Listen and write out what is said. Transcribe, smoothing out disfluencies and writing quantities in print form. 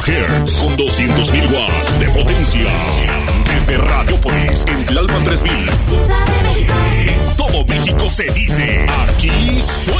MHz con 200.000 watts de potencia. Desde Radiopolis en Tlalpan 3000. En todo México se dice, aquí